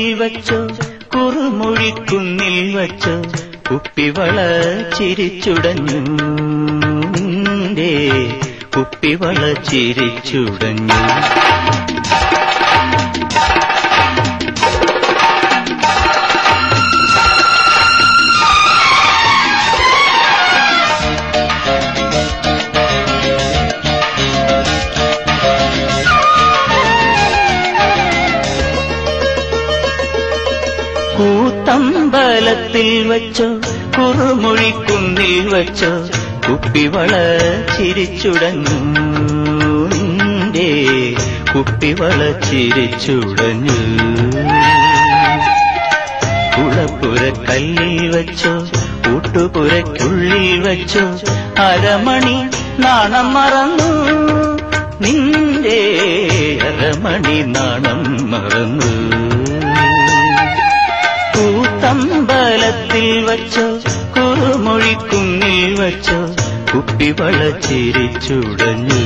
വച്ചോ കുറുമൊഴിക്കുന്നിൽ വച്ചോ കുപ്പിവള ചിരിച്ചുടഞ്ഞു നിന്റെ കുപ്പിവള ചിരിച്ചുടഞ്ഞു. കൂത്തമ്പലത്തിൽ വച്ചോ കുറുമൊഴിക്കുന്നിൽ വച്ചോ കുപ്പിവള ചിരിച്ചുടഞ്ഞു നിന്റെ കുപ്പിവള ചിരിച്ചുടഞ്ഞു. കുളപ്പുരക്കല്ലിൽ വച്ചോ ഊട്ടുപുരയ്ക്കുള്ളിൽ വച്ചോ അരമണി നാണം മറന്നു നിന്റെ അരമണി നാണം മറന്നു. കൂത്തമ്പലത്തിൽ വച്ചോ കുറുമൊഴിക്കുന്നിൽ വച്ചോ കുപ്പിവള ചിരിച്ചുടഞ്ഞു.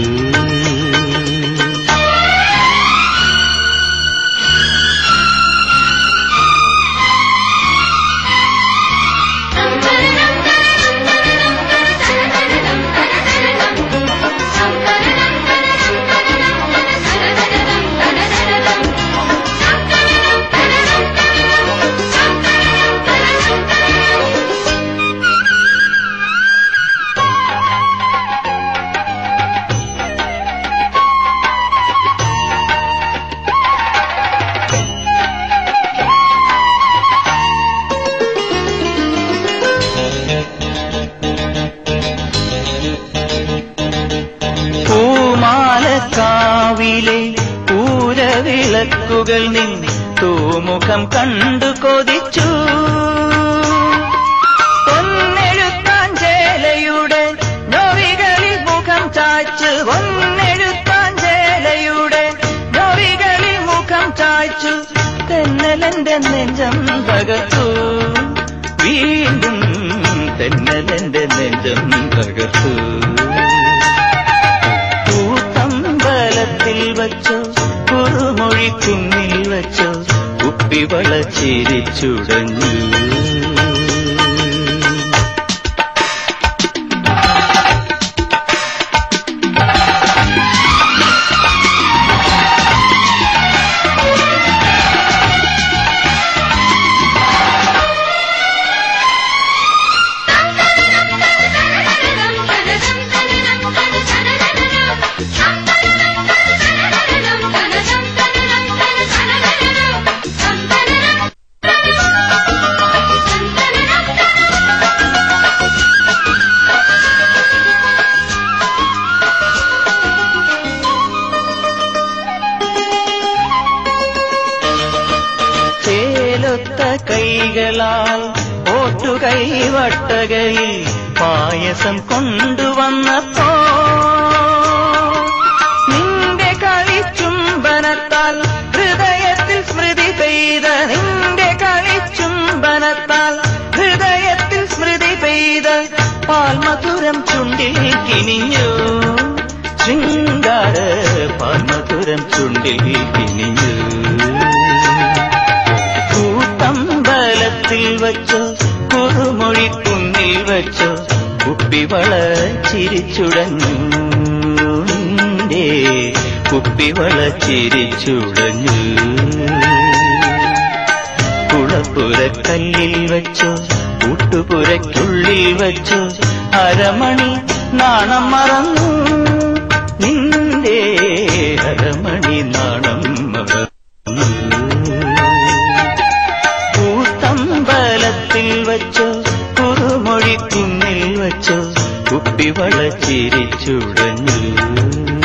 പൂമാലക്കാവിലെ പൂരവിളക്കുകൾ നിൻ തൂമുഖം കണ്ടു കൊതിച്ചു. പൊന്നെഴുത്താഞ്ചേലയുടെ ഞൊറികളിൽ മുഖം ചായ്ച്ചു പൊന്നെഴുത്താഞ്ചേലയുടെ ഞൊറികളിൽ മുഖം ചായ്ച്ചു. തെന്നലെന്റെ നെഞ്ചം തകർത്തു വീണ്ടും തെന്നലെന്റെ നെഞ്ചം തകർത്തു. കൂത്തമ്പലത്തിൽ വച്ചോ കുറുമൊഴിക്കുന്നിൽ വച്ചോ കുപ്പിവള ചിരിച്ചുടഞ്ഞു. കൈകളാൽ ഓട്ടുകൈ വട്ടകയിൽ പായസം കൊണ്ടുവന്നപ്പോ നിന്റെ കളിച്ചുംബനത്താൽ ഹൃദയത്തിൽ സ്മൃതി പെയ്ത നിന്റെ കളിച്ചുംബനത്താൽ ഹൃദയത്തിൽ സ്മൃതി പെയ്ത പാൽമധുരം ചുണ്ടിൽ കിനിഞ്ഞു ശൃംഗാര പാൽമധുരം ചുണ്ടിൽ കിനിഞ്ഞു. കൂത്തമ്പലത്തിൽ വച്ചോ കുറുമൊഴിക്കുന്നിൽ വച്ചോ കുപ്പിവള ചിരിച്ചുടഞ്ഞു നിന്റെ കുപ്പിവള ചിരിച്ചുടഞ്ഞു. കുളപ്പുരക്കല്ലിൽ വച്ചോ ഊട്ടുപുരയ്ക്കുള്ളിൽ വച്ചോ അരമണി നാണം മറന്നു നിന്റെ അരമണി നാണം മറന്നു. കൂത്തമ്പലത്തിൽ വച്ചോ കുറുമൊഴിക്കുന്നിൽ വച്ചോ കുപ്പിവള ചിരിച്ചുടഞ്ഞു.